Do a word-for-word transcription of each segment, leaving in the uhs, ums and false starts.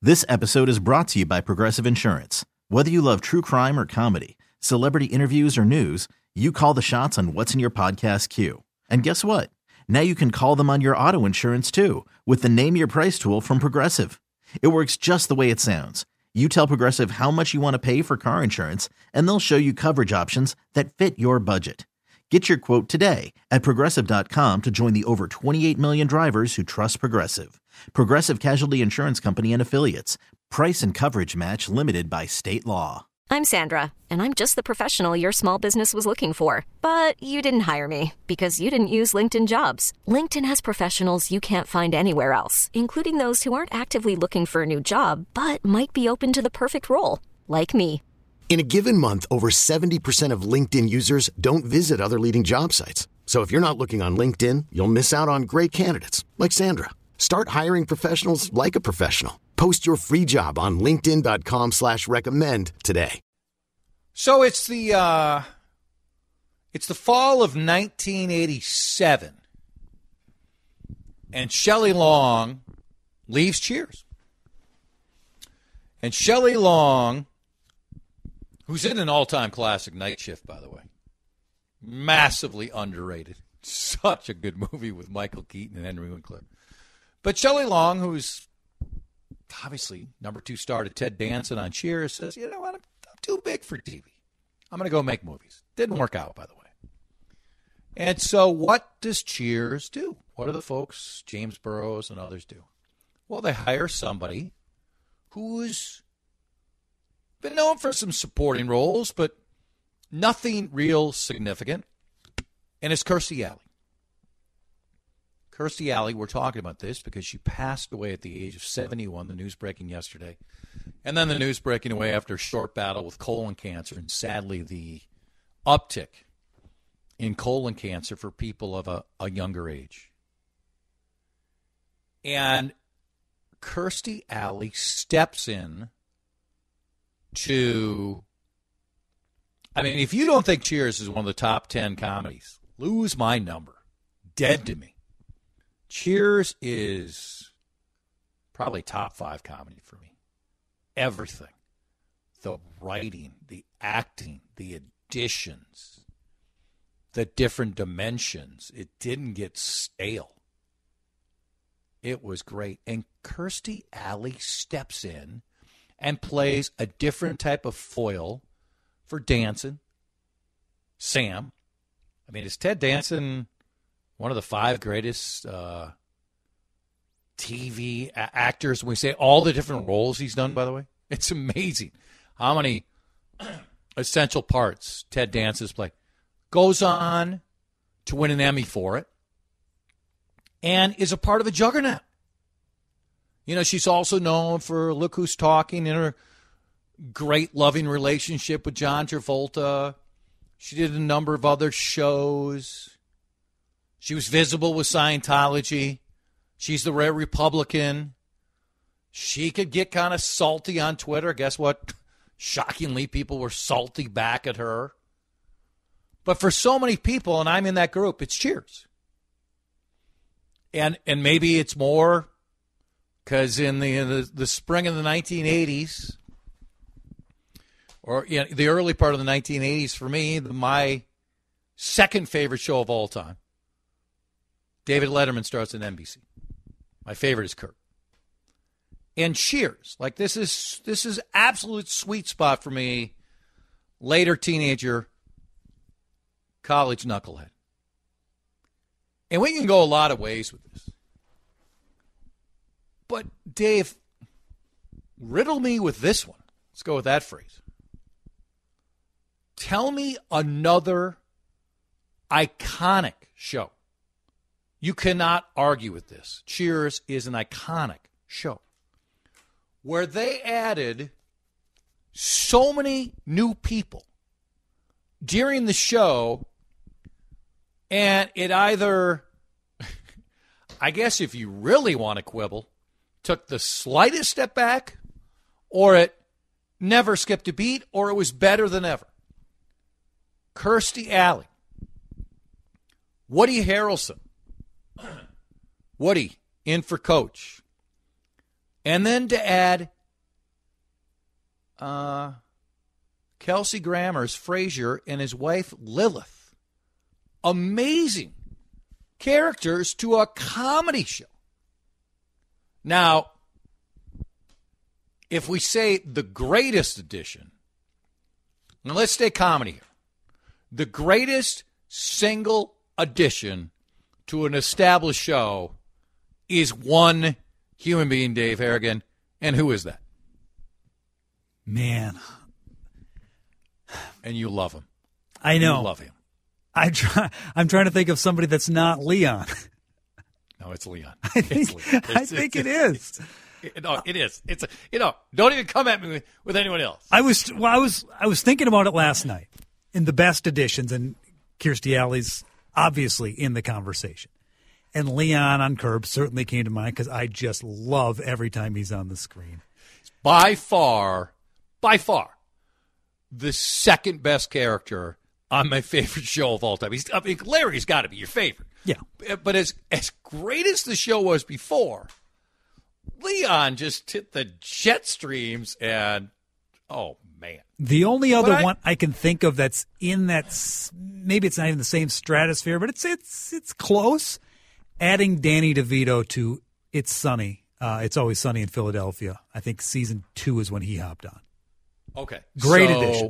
This episode is brought to you by Progressive Insurance. Whether you love true crime or comedy, celebrity interviews or news, you call the shots on what's in your podcast queue. And guess what? Now you can call them on your auto insurance too with the Name Your Price tool from Progressive. It works just the way it sounds. You tell Progressive how much you want to pay for car insurance, and they'll show you coverage options that fit your budget. Get your quote today at Progressive dot com to join the over twenty-eight million drivers who trust Progressive. Progressive Casualty Insurance Company and Affiliates. Price and coverage match limited by state law. I'm Sandra, and I'm just the professional your small business was looking for. But you didn't hire me because you didn't use LinkedIn Jobs. LinkedIn has professionals you can't find anywhere else, including those who aren't actively looking for a new job, but might be open to the perfect role, like me. In a given month, over seventy percent of LinkedIn users don't visit other leading job sites. So if you're not looking on LinkedIn, you'll miss out on great candidates like Sandra. Start hiring professionals like a professional. Post your free job on linkedin dot com slash recommend today. So it's the uh, it's the fall of nineteen eighty-seven, and Shelley Long leaves Cheers. And Shelley Long, who's in an all-time classic, Night Shift, by the way. Massively underrated. Such a good movie with Michael Keaton and Henry Winkler. But Shelley Long, who's obviously number two star to Ted Danson on Cheers, says, you know what, I'm, I'm too big for T V. I'm going to go make movies. Didn't work out, by the way. And so what does Cheers do? What do the folks, James Burrows and others, do? Well, they hire somebody who's been known for some supporting roles, but nothing real significant. And it's Kirstie Alley. Kirstie Alley, we're talking about this because she passed away at the age of seventy-one, the news breaking yesterday. And then the news breaking away after a short battle with colon cancer, and sadly the uptick in colon cancer for people of a, a younger age. And Kirstie Alley steps in to, I mean, if you don't think Cheers is one of the top ten comedies, lose my number. Dead to me. Cheers is probably top five comedy for me. Everything. The writing, the acting, the additions, the different dimensions. It didn't get stale. It was great. And Kirstie Alley steps in and plays a different type of foil for Danson, Sam. I mean, is Ted Danson one of the five greatest uh, T V a- actors? When we say all the different roles he's done, by the way, it's amazing how many essential parts Ted Danson's play. Goes on to win an Emmy for it and is a part of a juggernaut. You know, she's also known for Look Who's Talking and her great loving relationship with John Travolta. She did a number of other shows. She was visible with Scientology. She's the rare Republican. She could get kind of salty on Twitter. Guess what? Shockingly, people were salty back at her. But for so many people, and I'm in that group, it's Cheers. And and maybe it's more because in the, in the the spring of the nineteen eighties, or you know, the early part of the nineteen eighties, for me, the, my second favorite show of all time, David Letterman, starts on N B C. My favorite is Kurt. And Cheers, like this is this is absolute sweet spot for me. Later teenager, college knucklehead. And we can go a lot of ways with this. But Dave, riddle me with this one. Let's go with that phrase. Tell me another iconic show. You cannot argue with this. Cheers is an iconic show where they added so many new people during the show, and it either, I guess if you really want to quibble, took the slightest step back, or it never skipped a beat, or it was better than ever. Kirstie Alley, Woody Harrelson, Woody in for Coach, and then to add uh, Kelsey Grammer's Frasier and his wife Lilith. Amazing characters to a comedy show. Now, if we say the greatest addition, now let's stay comedy here. The greatest single addition to an established show is one human being, Dave Harrigan. And who is that? Man. And you love him. I know. You love him. I try, I'm trying to think of somebody that's not Leon. No, it's Leon. I think, it's Leon. It's, I think it's, it is. It's, it, no, it is. It's a, you know, don't even come at me with, with anyone else. I was well, I was I was thinking about it last night in the best editions, and Kirstie Alley's obviously in the conversation. And Leon on Curb certainly came to mind because I just love every time he's on the screen. By far, by far, the second best character on my favorite show of all time. He's, I mean, Larry's got to be your favorite. Yeah. But as as great as the show was before, Leon just hit the jet streams and, oh, man. The only other I, one I can think of that's in that, maybe it's not even the same stratosphere, but it's it's it's close. Adding Danny DeVito to It's Sunny. Uh, it's Always Sunny in Philadelphia. I think season two is when he hopped on. Okay. Great so, addition.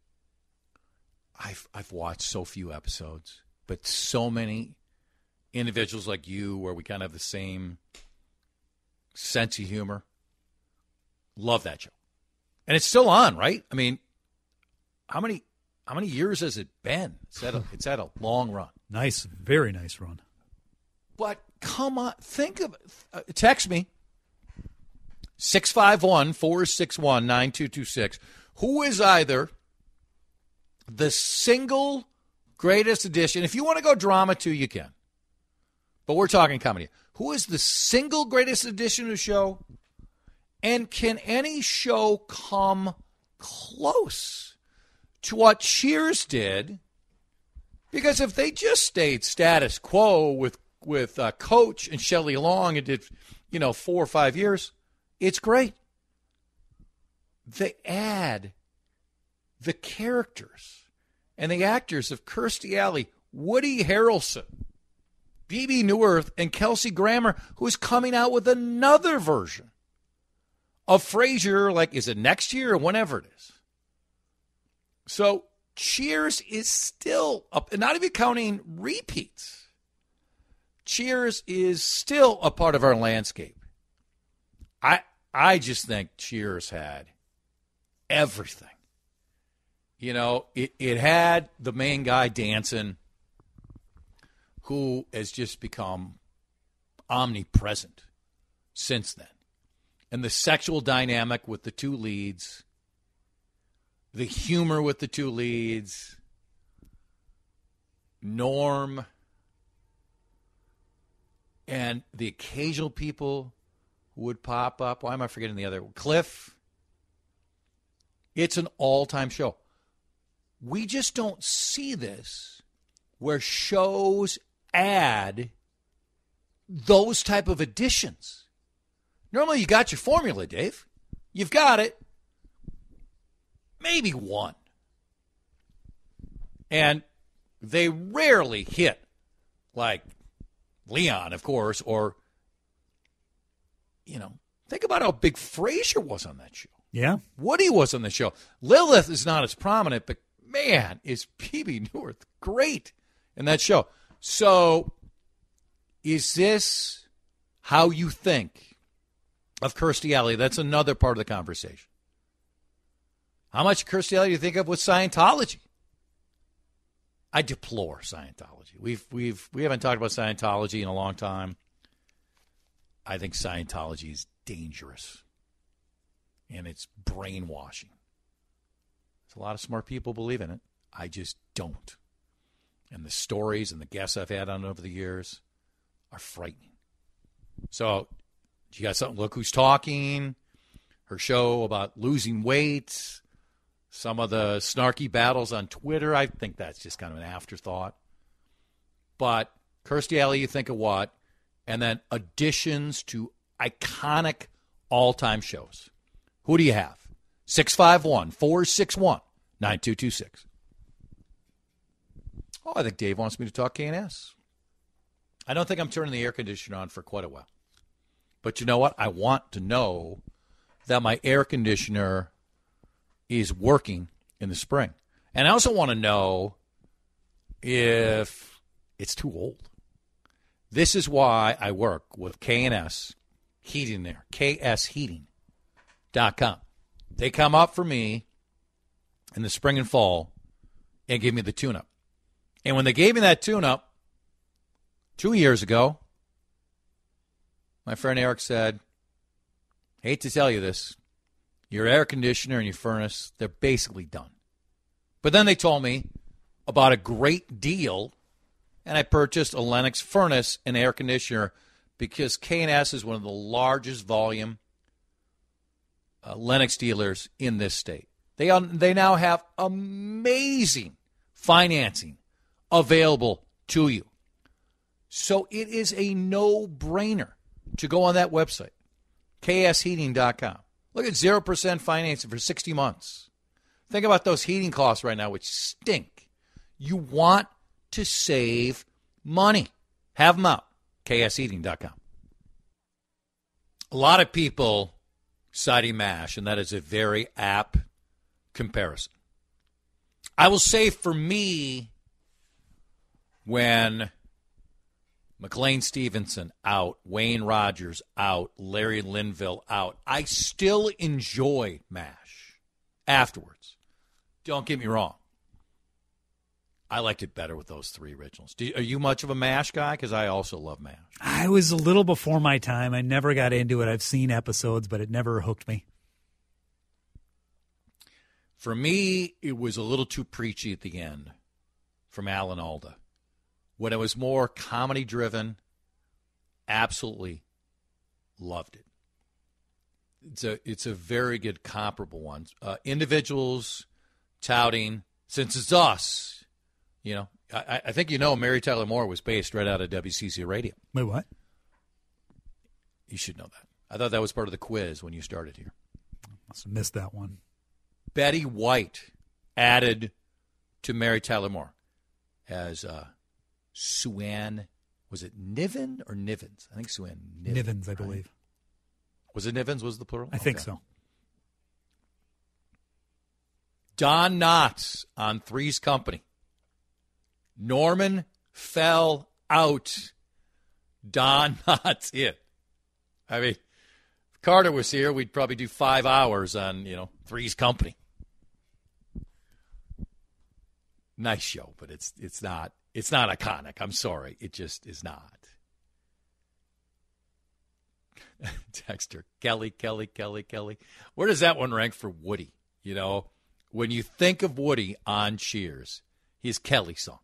I've, I've watched so few episodes, but so many individuals like you where we kind of have the same sense of humor. Love that show. And it's still on, right? I mean, how many how many years has it been? It's had a, it's had a long run. Nice, very nice run. But come on, think of it. Uh, text me, six five one, four six one, nine two two six. Who is either the single greatest addition? If you want to go drama too, you can. But we're talking comedy. Who is the single greatest addition to the show? And can any show come close to what Cheers did? Because if they just stayed status quo with with uh, Coach and Shelley Long and did, you know, four or five years, it's great. They add the characters and the actors of Kirstie Alley, Woody Harrelson, Bebe Neuwirth, and Kelsey Grammer, who is coming out with another version of Frasier, like, is it next year or whenever it is? So Cheers is still up, and not even counting repeats. Cheers is still a part of our landscape. I I just think Cheers had everything. You know, it, it had the main guy dancing, who has just become omnipresent since then. And the sexual dynamic with the two leads, the humor with the two leads, Norm, and the occasional people who would pop up. Why am I forgetting the other? Cliff. It's an all-time show. We just don't see this where shows add those type of additions. Normally, you got your formula, Dave. You've got it. Maybe one. And they rarely hit like Leon, of course, or, you know, think about how big Frasier was on that show. Yeah. Woody was on the show. Lilith is not as prominent, but, man, is Bebe Neuwirth great in that show. So is this how you think of Kirstie Alley? That's another part of the conversation. How much Kirstie Alley do you think of with Scientology? I deplore Scientology. We've we've we haven't talked about Scientology in a long time. I think Scientology is dangerous, and it's brainwashing. There's a lot of smart people believe in it. I just don't. And the stories and the guests I've had on over the years are frightening. So, you got something? Look Who's Talking. Her show about losing weight. Some of the snarky battles on Twitter, I think that's just kind of an afterthought. But Kirstie Alley, you think of what? And then additions to iconic all-time shows. Who do you have? six five one, four six one, nine two two six. Oh, I think Dave wants me to talk K and S. I don't think I'm turning the air conditioner on for quite a while. But you know what? I want to know that my air conditioner is working in the spring. And I also want to know if it's too old. This is why I work with K and S Heating there, K S heating dot com. They come up for me in the spring and fall and give me the tune-up. And when they gave me that tune-up two years ago, my friend Eric said, hate to tell you this, your air conditioner and your furnace, they're basically done. But then they told me about a great deal, and I purchased a Lennox furnace and air conditioner because K and S is one of the largest volume uh, Lennox dealers in this state. They, um, they now have amazing financing available to you. So it is a no-brainer to go on that website, K S heating dot com. Look at zero percent financing for sixty months. Think about those heating costs right now, which stink. You want to save money. Have them out, K S heating dot com. A lot of people citing MASH, and that is a very apt comparison. I will say for me, when McLean Stevenson out, Wayne Rogers out, Larry Linville out, I still enjoy MASH afterwards. Don't get me wrong. I liked it better with those three originals. Do, are you much of a MASH guy? Because I also love MASH. I was a little before my time. I never got into it. I've seen episodes, but it never hooked me. For me, it was a little too preachy at the end from Alan Alda. When it was more comedy-driven, absolutely loved it. It's a it's a very good comparable one. Uh, individuals touting, since it's us, you know, I, I think you know Mary Tyler Moore was based right out of W C C Radio. Wait, what? You should know that. I thought that was part of the quiz when you started here. Must have missed that one. Betty White added to Mary Tyler Moore as uh, Sue Ann, was it Niven or Nivens? I think Sue Ann Nivens. Nivens, I believe. Right? Was it Nivens was the plural? I think okay. so. Don Knotts on Three's Company. Norman fell out. Don Knotts in. I mean, if Carter was here, we'd probably do five hours on, you know, Three's Company. Nice show, but it's it's not it's not iconic. I'm sorry, it just is not. Texter Kelly, Kelly, Kelly, Kelly. Where does that one rank for Woody? You know, when you think of Woody on Cheers, his Kelly song.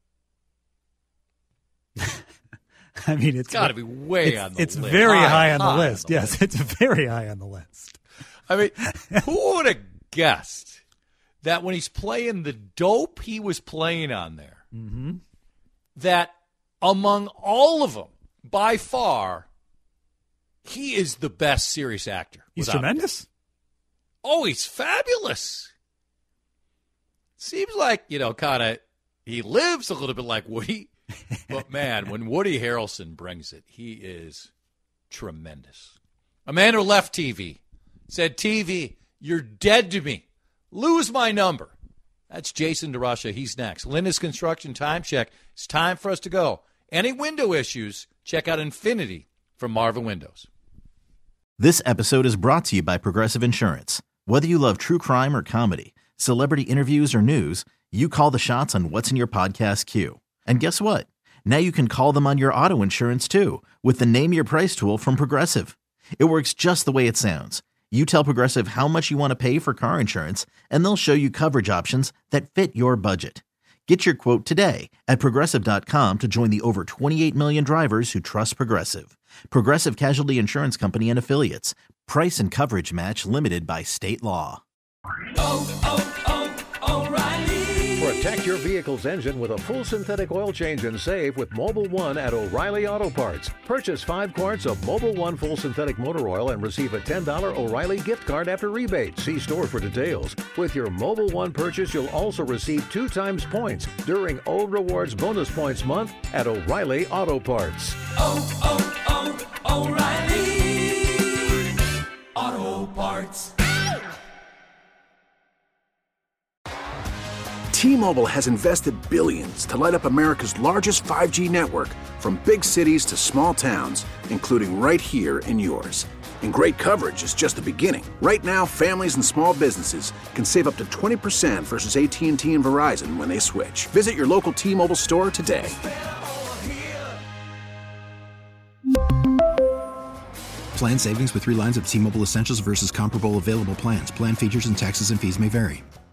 I mean, it's, it's got to be way it's, on the it's list. It's very high, high on the high list. On the yes, list. It's very high on the list. I mean, who would have guessed that when he's playing the dope he was playing on there, mm-hmm. that among all of them, by far, he is the best serious actor. He's tremendous. Oh, he's fabulous. Seems like, you know, kind of, he lives a little bit like Woody. But, man, when Woody Harrelson brings it, he is tremendous. A man who left T V said, T V, you're dead to me. Lose my number. That's Jason DeRusha. He's next. Linda's Construction Time Check. It's time for us to go. Any window issues, check out Infinity from Marvin Windows. This episode is brought to you by Progressive Insurance. Whether you love true crime or comedy, celebrity interviews or news, you call the shots on what's in your podcast queue. And guess what? Now you can call them on your auto insurance, too, with the Name Your Price tool from Progressive. It works just the way it sounds. You tell Progressive how much you want to pay for car insurance, and they'll show you coverage options that fit your budget. Get your quote today at Progressive dot com to join the over twenty-eight million drivers who trust Progressive. Progressive Casualty Insurance Company and Affiliates. Price and coverage match limited by state law. Oh, oh, oh, O'Reilly. Protect your vehicle's engine with a full synthetic oil change and save with Mobil one at O'Reilly Auto Parts. Purchase five quarts of Mobil one full synthetic motor oil and receive a ten dollars O'Reilly gift card after rebate. See store for details. With your Mobil one purchase, you'll also receive two times points during O Rewards Bonus Points Month at O'Reilly Auto Parts. Oh, oh, oh, O'Reilly Auto Parts. T-Mobile has invested billions to light up America's largest five G network, from big cities to small towns, including right here in yours. And great coverage is just the beginning. Right now, families and small businesses can save up to twenty percent versus A T and T and Verizon when they switch. Visit your local T-Mobile store today. Plan savings with three lines of T-Mobile Essentials versus comparable available plans. Plan features and taxes and fees may vary.